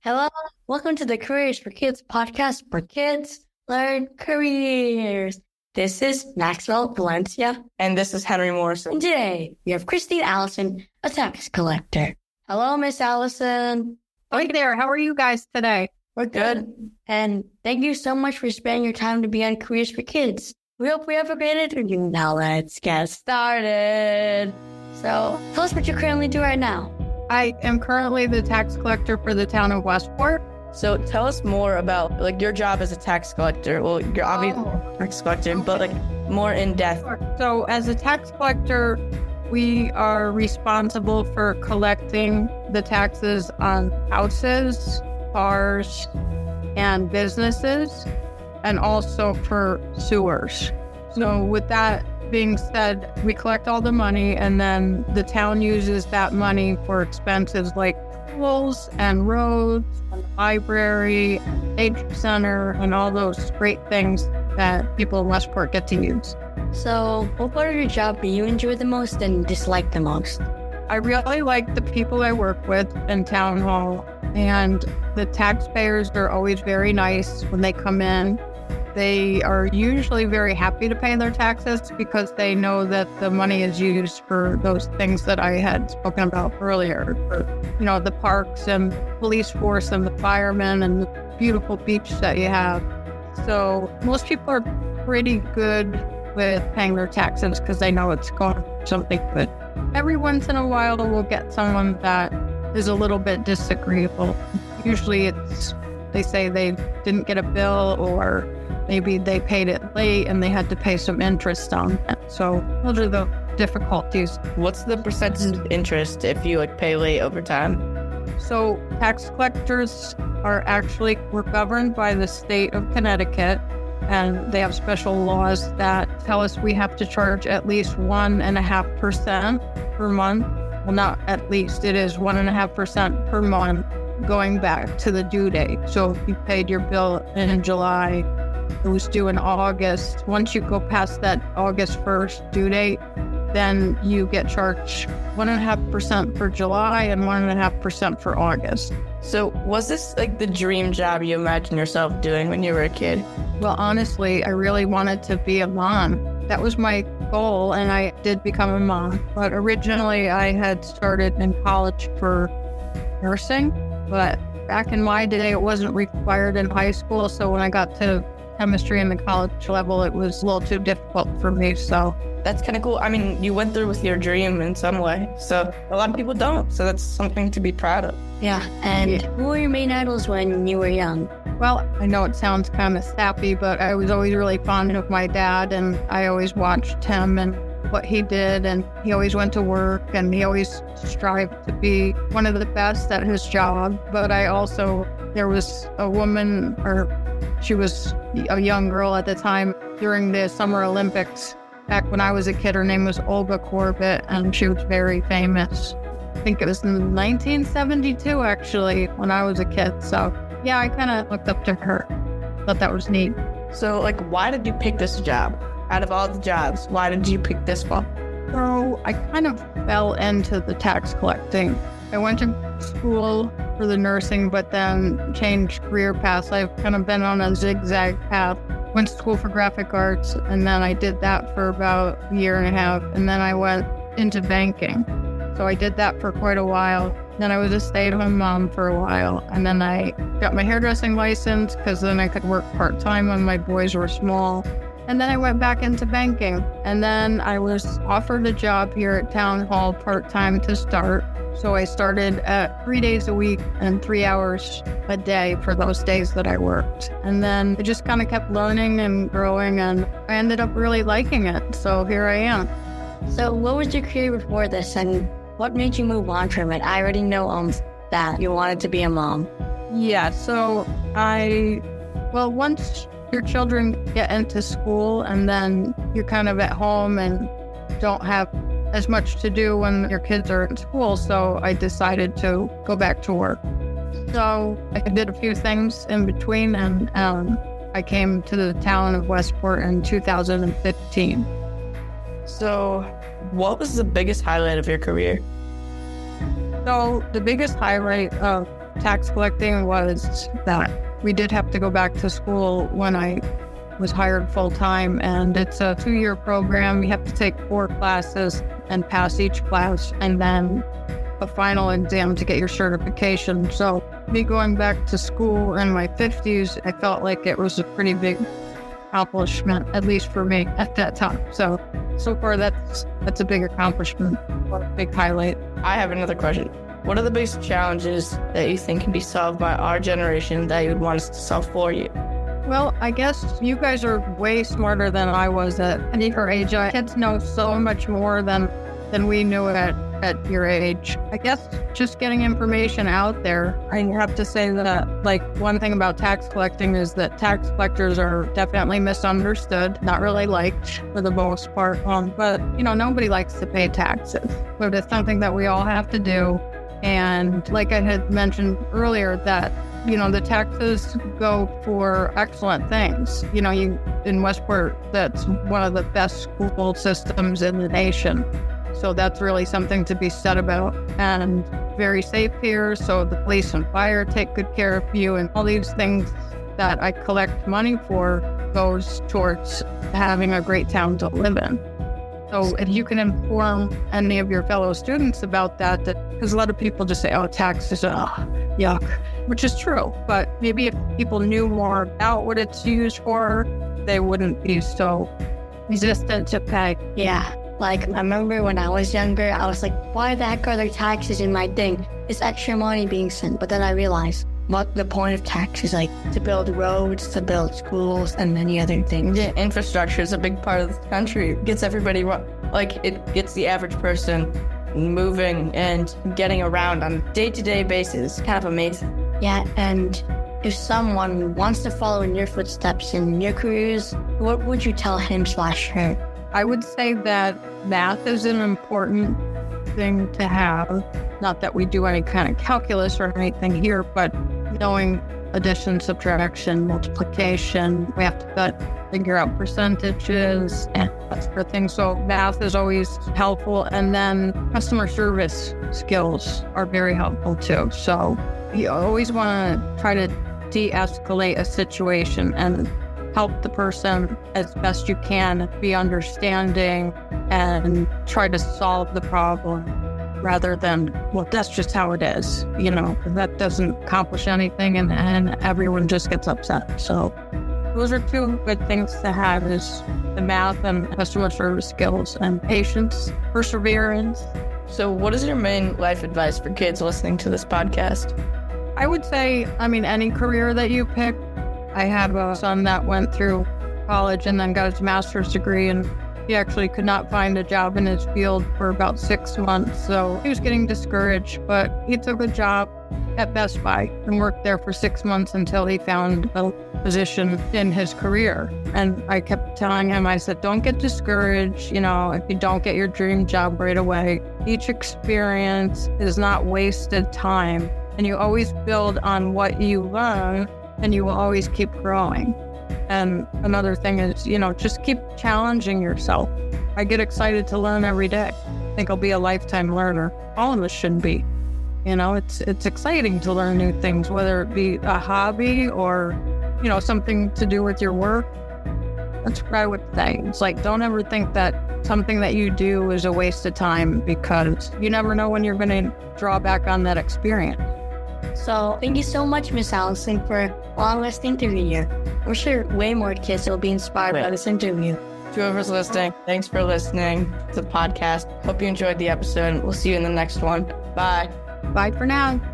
Hello, welcome to the Careers for Kids podcast where kids learn careers. This is Maxwell Valencia. And this is Henry Morrison. And today we have Christine Allison, a tax collector. Hello, Miss Allison. Hi there. How are you guys today? We're good. And thank you so much for spending your time to be on Careers for Kids. We hope we have a great interview. Now let's get started. So tell us what you currently do right now. I am currently the tax collector for the town of Westport. So tell us more about your job as a tax collector. Well, you're obviously a tax collector, but more in depth. So as a tax collector, we are responsible for collecting the taxes on houses, cars, and businesses, and also for sewers. So with that being said, we collect all the money, and then the town uses that money for expenses like schools and roads, and library, nature center, and all those great things that people in Westport get to use. So what part of your job do you enjoy the most and dislike the most? I really like the people I work with in town hall, and the taxpayers are always very nice when they come in. They are usually very happy to pay their taxes because they know that the money is used for those things that I had spoken about earlier. The parks and police force and the firemen and the beautiful beach that you have. So most people are pretty good with paying their taxes because they know it's going for something good. Every once in a while, we'll get someone that is a little bit disagreeable. Usually they say they didn't get a bill, or maybe they paid it late and they had to pay some interest on it. So those are the difficulties. What's the percentage of interest if you pay late over time? So tax collectors we're governed by the state of Connecticut, and they have special laws that tell us we have to charge at least 1.5% per month. Well, not at least, it is 1.5% per month going back to the due date. So if you paid your bill in July, it was due in August. Once you go past that August 1st due date, then you get charged 1.5% for July and 1.5% for August. So was this the dream job you imagined yourself doing when you were a kid? Well, honestly, I really wanted to be a mom. That was my goal, and I did become a mom. But originally, I had started in college for nursing. But back in my day, it wasn't required in high school. So when I got to chemistry in the college level, it was a little too difficult for me. So that's kind of cool. I mean, you went through with your dream in some way. So a lot of people don't. So that's something to be proud of. Yeah. And who were your main idols when you were young? Well, I know it sounds kind of sappy, but I was always really fond of my dad, and I always watched him and what he did, and he always went to work, and he always strived to be one of the best at his job. But there was a woman, or she was a young girl at the time during the Summer Olympics. Back when I was a kid, her name was Olga Korbut, and she was very famous. I think it was in 1972, actually, when I was a kid. So yeah, I kind of looked up to her. Thought that was neat. So why did you pick this job? Out of all the jobs, why did you pick this one? So I kind of fell into the tax collecting. I went to school for the nursing, but then changed career paths. I've kind of been on a zigzag path. Went to school for graphic arts, and then I did that for about a year and a half, and then I went into banking. So I did that for quite a while. Then I was a stay-at-home mom for a while, and then I got my hairdressing license because then I could work part-time when my boys were small. And then I went back into banking, and then I was offered a job here at Town Hall part-time to start. So I started at 3 days a week and 3 hours a day for those days that I worked. And then I just kind of kept learning and growing, and I ended up really liking it. So here I am. So what was your career before this, and what made you move on from it? I already know that you wanted to be a mom. Yeah, so once your children get into school and then you're kind of at home and don't have as much to do when your kids are in school, so I decided to go back to work. So I did a few things in between, and I came to the town of Westport in 2015. So what was the biggest highlight of your career? So the biggest highlight of tax collecting was that we did have to go back to school when I was hired full-time, and it's a 2-year program. You have to take 4 classes and pass each class, and then a final exam to get your certification. So me going back to school in my 50s, I felt like it was a pretty big accomplishment, at least for me at that time. So far that's a big accomplishment, a big highlight. I have another question. What are the biggest challenges that you think can be solved by our generation that you would want us to solve for you? Well, I guess you guys are way smarter than I was at your age. Kids know so much more than we knew at your age. I guess just getting information out there. I have to say that, like, one thing about tax collecting is that tax collectors are definitely misunderstood, not really liked for the most part. But, nobody likes to pay taxes. But it's something that we all have to do. And like I had mentioned earlier, that the taxes go for excellent things. In Westport, that's one of the best school systems in the nation. So that's really something to be said about. And very safe here. So the police and fire take good care of you. And all these things that I collect money for goes towards having a great town to live in. So if you can inform any of your fellow students about that, because a lot of people just say, oh, taxes, yuck, which is true. But maybe if people knew more about what it's used for, they wouldn't be so resistant to pay. Yeah. Like, I remember when I was younger, I was like, why the heck are there taxes in my thing? It's extra money being sent. But then I realized what the point of tax is, like, to build roads, to build schools, and many other things. Yeah, infrastructure is a big part of the country. It gets everybody, it gets the average person moving and getting around on a day-to-day basis. Kind of amazing. Yeah, and if someone wants to follow in your footsteps in your careers, what would you tell him/her? I would say that math is an important thing to have. Not that we do any kind of calculus or anything here, but knowing addition, subtraction, multiplication, we have to figure out percentages and that sort of thing. So math is always helpful. And then customer service skills are very helpful too. So you always want to try to de-escalate a situation and help the person as best you can, be understanding and try to solve the problem rather than, well, that's just how it is. That doesn't accomplish anything and everyone just gets upset. So those are 2 good things to have, is the math and customer service skills, and patience, perseverance. So what is your main life advice for kids listening to this podcast? I would say, any career that you pick. I have a son that went through college and then got his master's degree, and he actually could not find a job in his field for about 6 months. So he was getting discouraged, but he took a job at Best Buy and worked there for 6 months until he found a position in his career. And I kept telling him, I said, don't get discouraged. If you don't get your dream job right away, each experience is not wasted time. And you always build on what you learn, and you will always keep growing. And another thing is, just keep challenging yourself. I get excited to learn every day. I think I'll be a lifetime learner. All of us should be. It's exciting to learn new things, whether it be a hobby or, something to do with your work. That's what I would say. It's like, don't ever think that something that you do is a waste of time, because you never know when you're going to draw back on that experience. So thank you so much, Miss Allison, for allowing us to interview you. I'm sure way more kids will be inspired by this interview. To whoever's listening, thanks for listening to the podcast. Hope you enjoyed the episode. We'll see you in the next one. Bye. Bye for now.